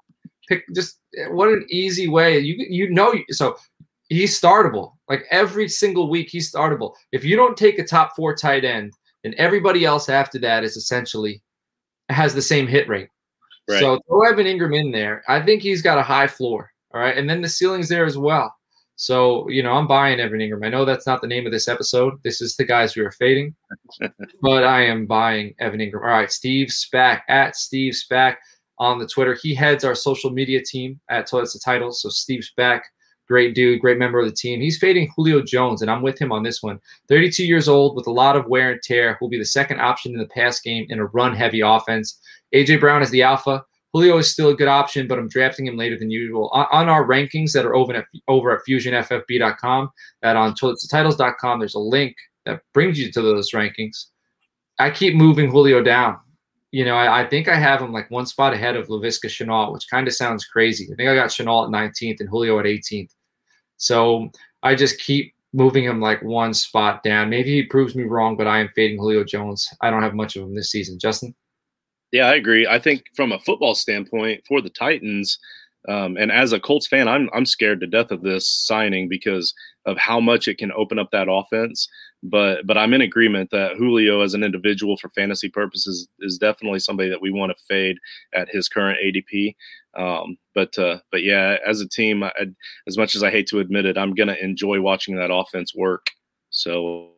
Pick just what an easy way. You you know so he's startable. Like every single week he's startable. If you don't take a top four tight end, then everybody else after that is essentially has the same hit rate. Right. So throw Evan Ingram in there. I think he's got a high floor. All right. And then the ceiling's there as well. So, you know, I'm buying Evan Ingram. I know that's not the name of this episode. This is the guys we are fading. But I am buying Evan Ingram. All right, Steve Spack, at Steve Spack on the Twitter. He heads our social media team at Toilets to Titles. So Steve Spack, great dude, great member of the team. He's fading Julio Jones, and I'm with him on this one. thirty-two years old with a lot of wear and tear. Will be the second option in the pass game in a run-heavy offense. A J. Brown is the alpha. Julio is still a good option, but I'm drafting him later than usual. On, on our rankings that are over at, over at fusion f f b dot com, that on toilets to titles dot com, there's a link that brings you to those rankings. I keep moving Julio down. You know, I, I think I have him like one spot ahead of Laviska Shenault, which kind of sounds crazy. I think I got Shenault at nineteenth and Julio at eighteenth. So I just keep moving him like one spot down. Maybe he proves me wrong, but I am fading Julio Jones. I don't have much of him this season. Justin? Yeah, I agree. I think from a football standpoint for the Titans, um, and as a Colts fan, I'm I'm scared to death of this signing because of how much it can open up that offense. But but I'm in agreement that Julio as an individual for fantasy purposes is definitely somebody that we want to fade at his current A D P. Um, but uh, but yeah, as a team, I, as much as I hate to admit it, I'm going to enjoy watching that offense work. So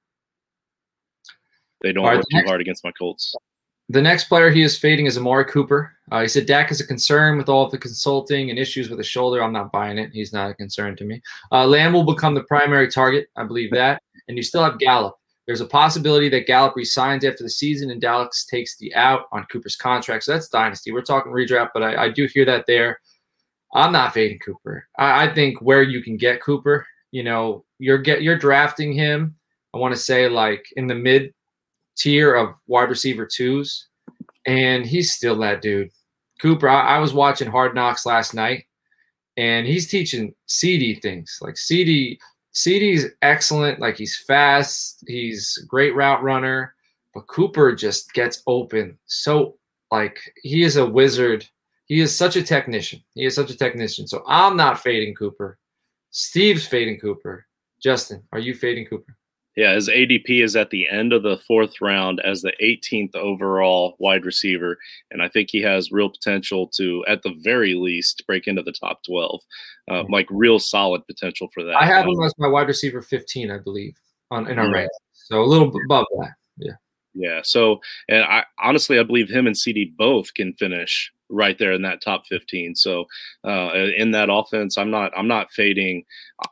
they don't right, work too hard against my Colts. The next player he is fading is Amari Cooper. Uh, he said Dak is a concern with all of the consulting and issues with his shoulder. I'm not buying it. He's not a concern to me. Uh, Lamb will become the primary target. I believe that. And you still have Gallup. There's a possibility that Gallup resigns after the season and Dallas takes the out on Cooper's contract. So that's dynasty. We're talking redraft, but I, I do hear that there. I'm not fading Cooper. I, I think where you can get Cooper, you know, you're get you're drafting him. I want to say like in the mid tier of wide receiver twos, and he's still that dude. Cooper, I, I was watching Hard Knocks last night, and he's teaching C D things. Like C D, C D's excellent. Like he's fast, he's a great route runner, but Cooper just gets open. So like he is a wizard. He is such a technician. He is such a technician. So I'm not fading Cooper. Steve's fading Cooper. Justin, are you fading Cooper? Yeah, his A D P is at the end of the fourth round as the eighteenth overall wide receiver, and I think he has real potential to, at the very least, break into the top twelve. Uh, like real solid potential for that. I have him as my wide receiver fifteen, I believe, on in our yeah. rank. So a little above that. Yeah. Yeah. So, and I honestly, I believe him and C D both can finish right there in that top fifteen. So, uh, in that offense, I'm not, I'm not fading.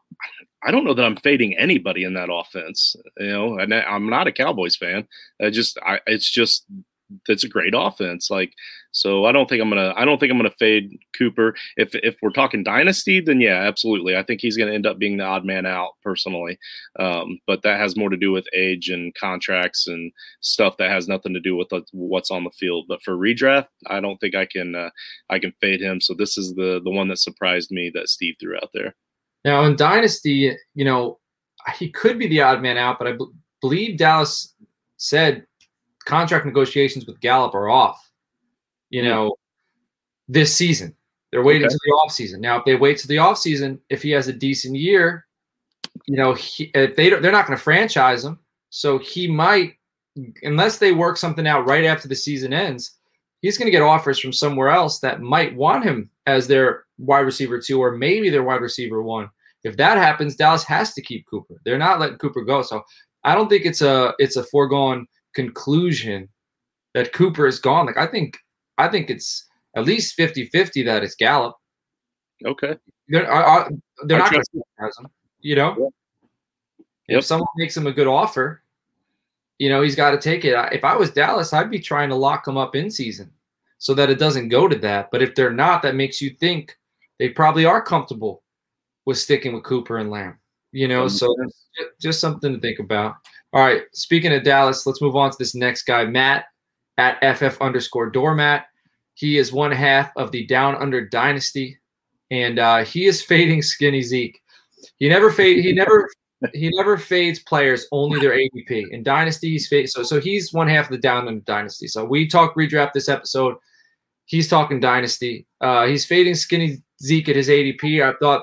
I don't know that I'm fading anybody in that offense, you know, and I'm not a Cowboys fan. I just, I, it's just, it's a great offense. Like, so I don't think I'm going to, I don't think I'm going to fade Cooper. If, if we're talking dynasty, then yeah, absolutely. I think he's going to end up being the odd man out personally. Um, but that has more to do with age and contracts and stuff that has nothing to do with what's on the field. But for redraft, I don't think I can, uh, I can fade him. So this is the, the one that surprised me that Steve threw out there. Now, in Dynasty, you know, he could be the odd man out, but I b- believe Dallas said contract negotiations with Gallup are off, you know, yeah. this season. They're waiting okay. to the offseason. Now, if they wait to the offseason, if he has a decent year, you know, he, if they don't, they're not going to franchise him. So he might, unless they work something out right after the season ends, he's going to get offers from somewhere else that might want him as their wide receiver two or maybe their wide receiver one. If that happens, Dallas has to keep Cooper. They're not letting Cooper go. So I don't think it's a it's a foregone conclusion that Cooper is gone. Like I think I think it's at least fifty-fifty that it's Gallup. Okay. They're, are, they're not going to franchise him, you know? Yeah. If yep. someone makes him a good offer, you know, he's got to take it. If I was Dallas, I'd be trying to lock him up in season so that it doesn't go to that. But if they're not, that makes you think they probably are comfortable with sticking with Cooper and Lamb, you know, mm-hmm. so just something to think about. All right. Speaking of Dallas, let's move on to this next guy, Matt at F F underscore doormat. He is one half of the Down Under Dynasty, and uh, he is fading Skinny Zeke. He never fade. He never. He never fades players, only their A D P. In Dynasty, he's fade. So, so he's one half of the Down Under Dynasty. So we talked redraft this episode. he's talking dynasty. Uh, he's fading skinny Zeke at his A D P. I thought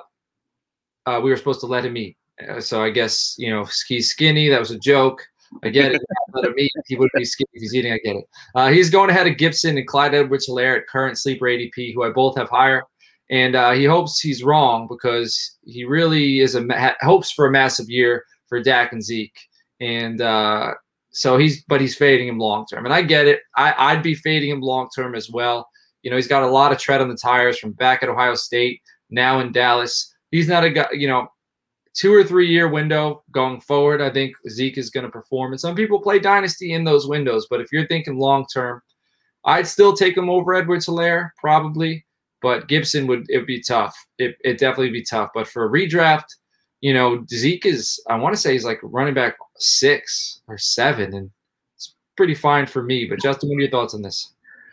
uh, we were supposed to let him eat. Uh, so I guess, you know, he's skinny. That was a joke. I get it. Let him eat. He wouldn't be skinny if he's eating. I get it. Uh, he's going ahead of Gibson and Clyde Edwards-Helaire at current sleeper A D P, who I both have higher. And uh, he hopes he's wrong because he really is a ma- hopes for a massive year for Dak and Zeke. And uh, so he's, but he's fading him long term. And I get it. I, I'd be fading him long term as well. You know, he's got a lot of tread on the tires from back at Ohio State, now in Dallas. He's not a guy, you know, two or three year window going forward. I think Zeke is going to perform. And some people play dynasty in those windows. But if you're thinking long term, I'd still take him over Edwards-Helaire, probably. But Gibson would it would be tough. It it definitely be tough. But for a redraft, you know, Zeke is, I want to say he's like running back six or seven, and it's pretty fine for me. But Justin, what are your thoughts on this?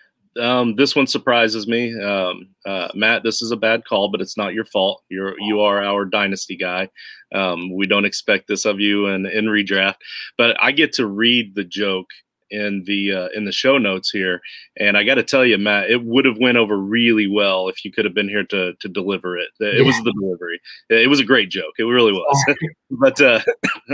Um, this one surprises me. Um, uh, Matt, this is a bad call, but it's not your fault. You're you are our dynasty guy. Um, we don't expect this of you in, in redraft, but I get to read the joke in the uh, in the show notes here, and I got to tell you, Matt, it would have went over really well if you could have been here to to deliver it. It yeah. was the delivery. It was a great joke. It really was. but uh,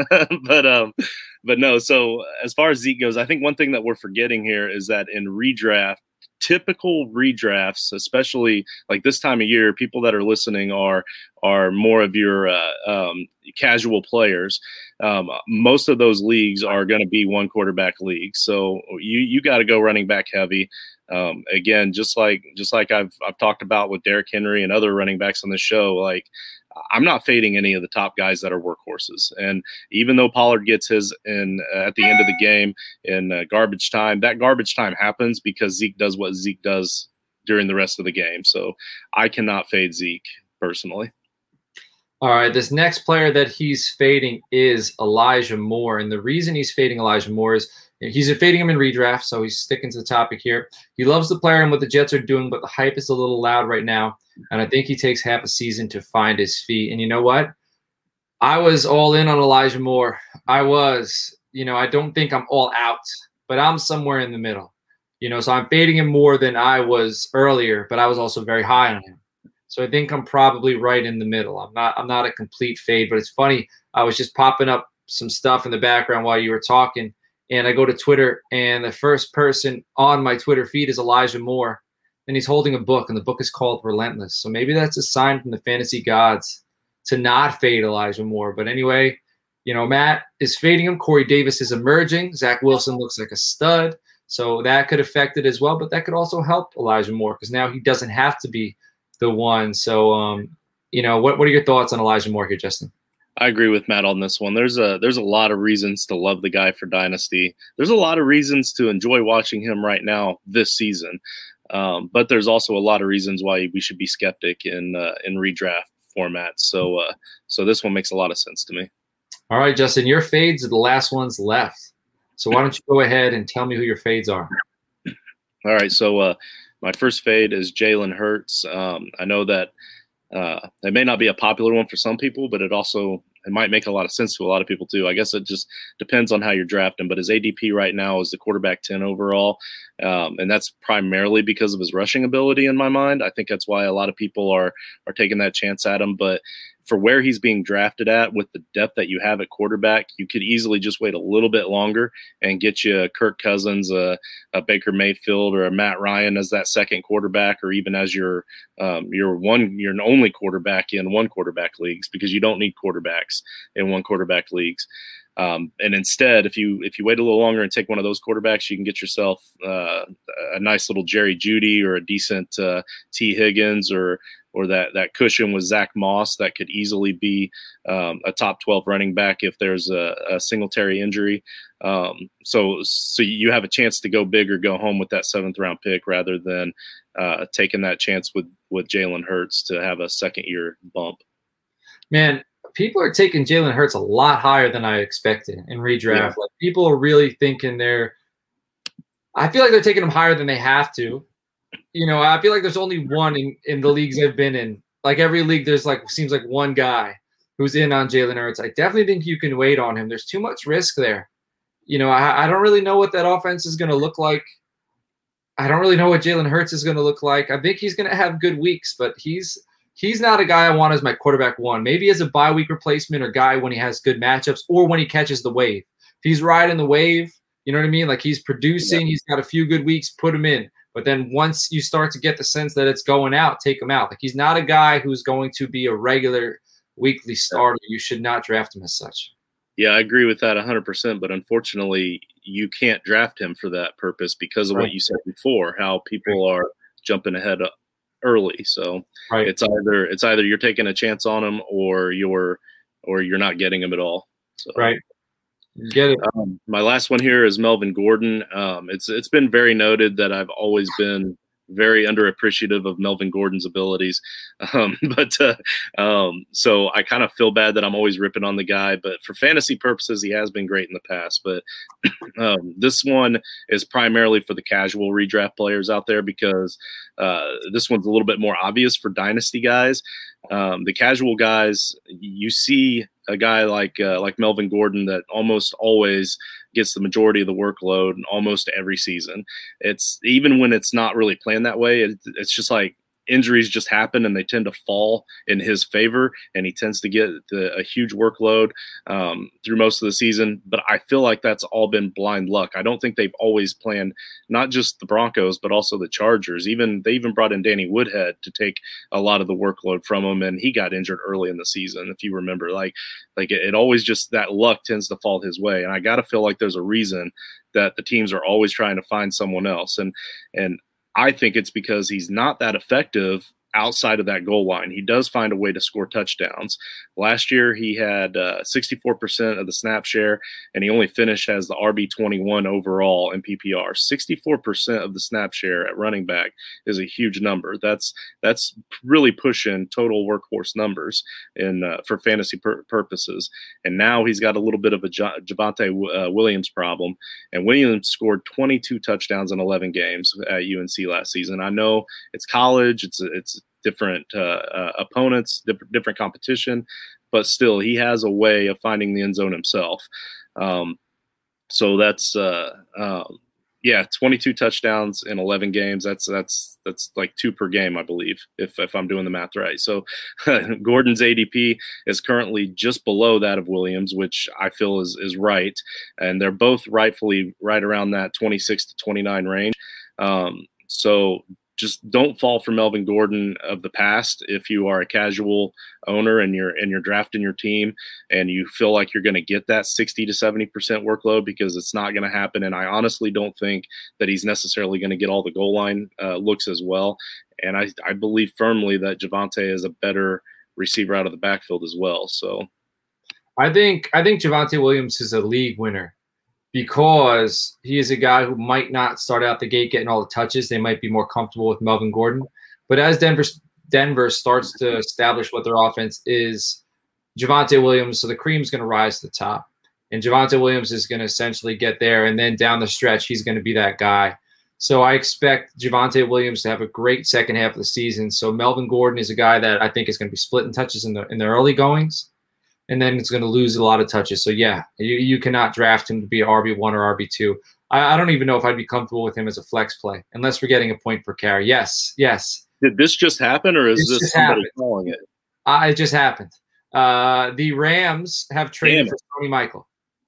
but um, but no. So as far as Zeke goes, I think one thing that we're forgetting here is that in redraft, typical redrafts, especially like this time of year, people that are listening are are more of your uh, um, casual players. Um, most of those leagues are going to be one quarterback leagues, so you you got to go running back heavy. Um, again, just like just like I've I've talked about with Derrick Henry and other running backs on the show, like I'm not fading any of the top guys that are workhorses. And even though Pollard gets his in uh, at the end of the game in uh, garbage time, that garbage time happens because Zeke does what Zeke does during the rest of the game. So I cannot fade Zeke personally. All right, this next player that he's fading is Elijah Moore. And the reason he's fading Elijah Moore is he's fading him in redraft, so he's sticking to the topic here. He loves the player and what the Jets are doing, but the hype is a little loud right now. And I think he takes half a season to find his feet. And you know what? I was all in on Elijah Moore. I was. You know, I don't think I'm all out, but I'm somewhere in the middle. You know, so I'm fading him more than I was earlier, but I was also very high on him. So I think I'm probably right in the middle. I'm not I'm not a complete fade, but it's funny. I was just popping up some stuff in the background while you were talking, and I go to Twitter, and the first person on my Twitter feed is Elijah Moore, and he's holding a book, and the book is called Relentless. So maybe that's a sign from the fantasy gods to not fade Elijah Moore. But anyway, you know, Matt is fading him. Corey Davis is emerging. Zach Wilson looks like a stud. So that could affect it as well, but that could also help Elijah Moore because now he doesn't have to be the one. So, um, you know, what, what are your thoughts on Elijah Moore here, Justin? I agree with Matt on this one. There's a there's a lot of reasons to love the guy for Dynasty. There's a lot of reasons to enjoy watching him right now this season. Um, but there's also a lot of reasons why we should be skeptic in uh, in redraft formats. So uh, so this one makes a lot of sense to me. All right, Justin, your fades are the last ones left. So why don't you go ahead and tell me who your fades are? All right, so uh, my first fade is Jalen Hurts. Um, I know that uh, it may not be a popular one for some people, but it also it might make a lot of sense to a lot of people too. I guess it just depends on how you're drafting. But his A D P right now is the quarterback ten overall, um, and that's primarily because of his rushing ability in my mind. I think that's why a lot of people are are taking that chance at him. But for where he's being drafted at with the depth that you have at quarterback, you could easily just wait a little bit longer and get you a Kirk Cousins, a, a Baker Mayfield, or a Matt Ryan as that second quarterback, or even as your um, your one your only quarterback in one quarterback leagues, because you don't need quarterbacks in one quarterback leagues. Um, and instead, if you if you wait a little longer and take one of those quarterbacks, you can get yourself uh, a nice little Jerry Jeudy or a decent uh, T Higgins or or that that cushion with Zach Moss that could easily be um, a top twelve running back if there's a, a Singletary injury. Um, so so you have a chance to go big or go home with that seventh round pick rather than uh, taking that chance with with Jalen Hurts to have a second year bump. Man, people are taking Jalen Hurts a lot higher than I expected in redraft. Yeah. Like people are really thinking they're – I feel like they're taking him higher than they have to. You know, I feel like there's only one in, in the leagues I've been in. Like every league, there's like seems like one guy who's in on Jalen Hurts. I definitely think you can wait on him. There's too much risk there. You know, I, I don't really know what that offense is going to look like I don't really know what Jalen Hurts is going to look like. I think he's going to have good weeks, but he's he's not a guy I want as my quarterback one. Maybe as a bye week replacement or guy when he has good matchups or when he catches the wave. If he's riding the wave, you know what I mean? Like he's producing, yeah. He's got a few good weeks, put him in. But then once you start to get the sense that it's going out, take him out. Like he's not a guy who's going to be a regular weekly starter. You should not draft him as such. Yeah, I agree with that one hundred percent. But unfortunately, you can't draft him for that purpose because of right. what you said before, how people right. are jumping ahead early. So right. it's either it's either you're taking a chance on him or you're or you're not getting him at all. So. Right. Get it. Um, my last one here is Melvin Gordon. Um, it's it's been very noted that I've always been very underappreciative of Melvin Gordon's abilities. Um, but uh, um, so I kind of feel bad that I'm always ripping on the guy, but for fantasy purposes, he has been great in the past. But um, this one is primarily for the casual redraft players out there because uh, this one's a little bit more obvious for dynasty guys. Um, the casual guys, you see a guy like uh, like Melvin Gordon that almost always gets the majority of the workload almost every season. It's even when it's not really planned that way. It, it's just like injuries just happen and they tend to fall in his favor, and he tends to get the, a huge workload um, through most of the season. But I feel like that's all been blind luck. I don't think they've always planned not just the Broncos, but also the Chargers. Even they even brought in Danny Woodhead to take a lot of the workload from him, and he got injured early in the season. If you remember, like, like it, it always just that luck tends to fall his way. And I got to feel like there's a reason that the teams are always trying to find someone else. And, and, I think it's because he's not that effective outside of that goal line. He does find a way to score touchdowns. Last year, he had uh, sixty-four percent of the snap share, and he only finished as the R B twenty-one overall in P P R. sixty-four percent of the snap share at running back is a huge number. That's that's really pushing total workhorse numbers in uh, for fantasy pur- purposes. And now he's got a little bit of a J- Javonte uh, Williams problem. And Williams scored twenty-two touchdowns in eleven games at U N C last season. I know it's college. It's it's different uh, uh, opponents, different, different competition, but still he has a way of finding the end zone himself. Um, so that's, uh, um, yeah, twenty-two touchdowns in eleven games. That's, that's, that's like two per game, I believe, if, if I'm doing the math right. So Gordon's A D P is currently just below that of Williams, which I feel is, is right. And they're both rightfully right around that twenty-six to twenty-nine range. Um, so just don't fall for Melvin Gordon of the past. If you are a casual owner and you're and you're drafting your team and you feel like you're going to get that sixty to seventy percent workload, because it's not going to happen. And I honestly don't think that he's necessarily going to get all the goal line uh, looks as well. And I, I believe firmly that Javonte is a better receiver out of the backfield as well. So I think I think Javonte Williams is a league winner, because he is a guy who might not start out the gate getting all the touches. They might be more comfortable with Melvin Gordon. But as Denver Denver starts to establish what their offense is, Javonte Williams, so the cream's going to rise to the top. And Javonte Williams is going to essentially get there, and then down the stretch, he's going to be that guy. So I expect Javonte Williams to have a great second half of the season. So Melvin Gordon is a guy that I think is going to be splitting touches in the in the early goings, and then it's going to lose a lot of touches. So, yeah, you, you cannot draft him to be R B one or R B two. I, I don't even know if I'd be comfortable with him as a flex play, unless we're getting a point per carry. Yes, yes. Did this just happen, or is this, this somebody happened. calling it? Uh, it just happened. Uh, the Rams have traded for Sony Michael.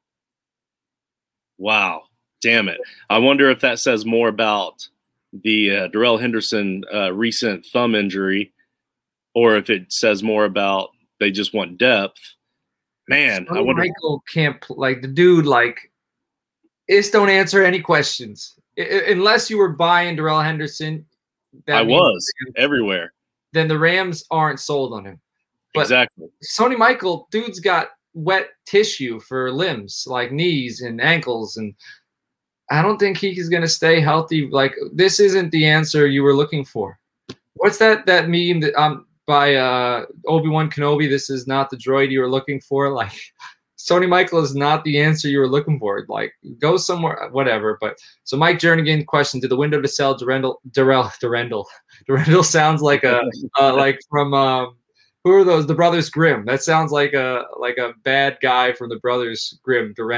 Wow. Damn it. I wonder if that says more about the uh, Darrell Henderson uh, recent thumb injury, or if it says more about they just want depth. Man, Sony I wonder. Michael can't like the dude. Like, just don't answer any questions I, unless you were buying Darrell Henderson. That I was everywhere. Then the Rams aren't sold on him. But exactly. Sony Michael, dude's got wet tissue for limbs, like knees and ankles, and I don't think he's going to stay healthy. Like, this isn't the answer you were looking for. What's that that meme that um by uh, Obi-Wan Kenobi? This is not the droid you were looking for. Like, Sony Michael is not the answer you were looking for. Like, go somewhere, whatever. But so Mike Jernigan question: did the window to sell Durendal, Darrell, Durendal, Durendal sounds like a uh, like from um, who are those? The Brothers Grimm. That sounds like a like a bad guy from the Brothers Grimm, Durendal.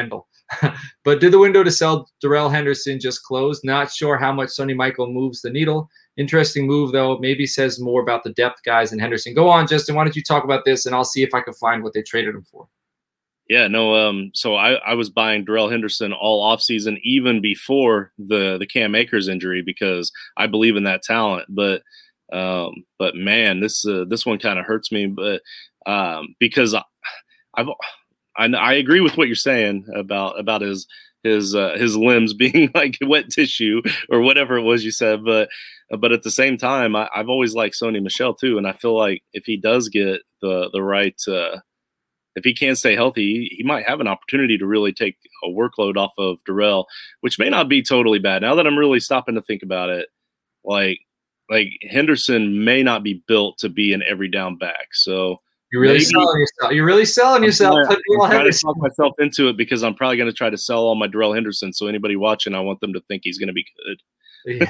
But did the window to sell Darrell Henderson just close? Not sure how much Sonny Michael moves the needle. Interesting move, though. Maybe says more about the depth guys in Henderson. Go on, Justin. Why don't you talk about this, and I'll see if I can find what they traded him for. Yeah, no. Um, so I, I was buying Darrell Henderson all offseason, even before the the Cam Akers injury, because I believe in that talent. But um, but man, this uh, this one kind of hurts me. But um, because I, I've I, I agree with what you're saying about about his his uh, his limbs being like wet tissue or whatever it was you said. But but at the same time, I, I've always liked Sony Michel too, and I feel like if he does get the the right uh, if he can stay healthy, he might have an opportunity to really take a workload off of Darrell, which may not be totally bad. Now that I'm really stopping to think about it, like like Henderson may not be built to be an every down back. So you're really maybe, selling yourself. You're really selling yourself. I'm trying, I'm trying to talk myself into it because I'm probably going to try to sell all my Darrell Henderson. So anybody watching, I want them to think he's going to be good.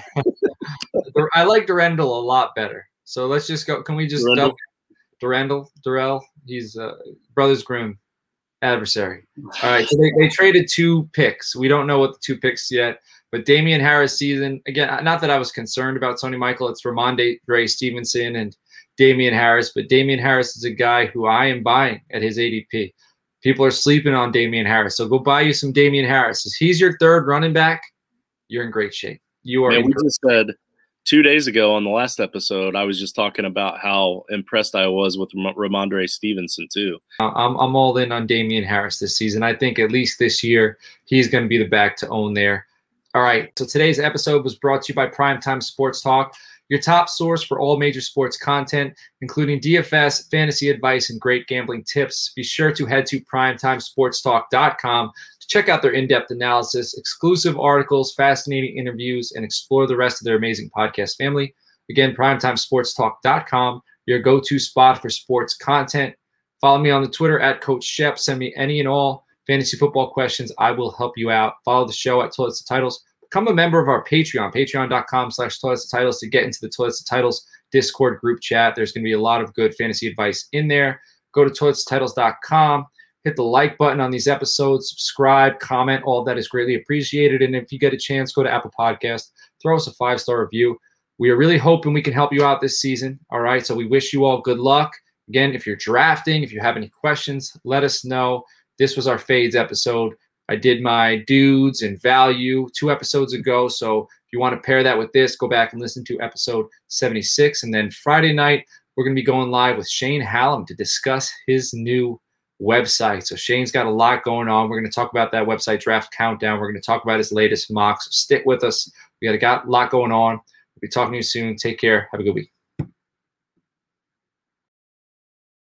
Yeah. I like Durandal a lot better. So let's just go. Can we just Durandal? Durandal, Darrell? He's uh, Brothers Grimm adversary. All right. So they, they traded two picks. We don't know what the two picks yet, but Damian Harris season, again, not that I was concerned about Sonny Michael. It's Ramondre Ray Stevenson and Damian Harris, but Damian Harris is a guy who I am buying at his A D P. People are sleeping on Damian Harris. So go buy you some Damian Harris. If he's your third running back, you're in great shape. You are. Man, we just said two days ago on the last episode, I was just talking about how impressed I was with Ramondre Stevenson too. I'm I'm all in on Damian Harris this season. I think at least this year he's going to be the back to own there. All right. So today's episode was brought to you by Primetime Sports Talk, your top source for all major sports content, including D F S, fantasy advice, and great gambling tips. Be sure to head to primetime sports talk dot com to check out their in-depth analysis, exclusive articles, fascinating interviews, and explore the rest of their amazing podcast family. Again, primetime sports talk dot com, your go-to spot for sports content. Follow me on the Twitter at Coach Shep. Send me any and all fantasy football questions. I will help you out. Follow the show at Toilets to Titles. Become a member of our Patreon, patreon dot com slash Toilets to Titles to get into the Toilets to Titles Discord group chat. There's going to be a lot of good fantasy advice in there. Go to toilets to titles dot com. Hit the like button on these episodes. Subscribe, comment. All of that is greatly appreciated. And if you get a chance, go to Apple Podcast. Throw us a five-star review. We are really hoping we can help you out this season. All right, so we wish you all good luck. Again, if you're drafting, if you have any questions, let us know. This was our Fades episode. I did my dudes and value two episodes ago. So if you want to pair that with this, go back and listen to episode seventy-six. And then Friday night, we're going to be going live with Shane Hallam to discuss his new website. So Shane's got a lot going on. We're going to talk about that website draft countdown. We're going to talk about his latest mocks. So stick with us. We got a lot going on. We'll be talking to you soon. Take care. Have a good week.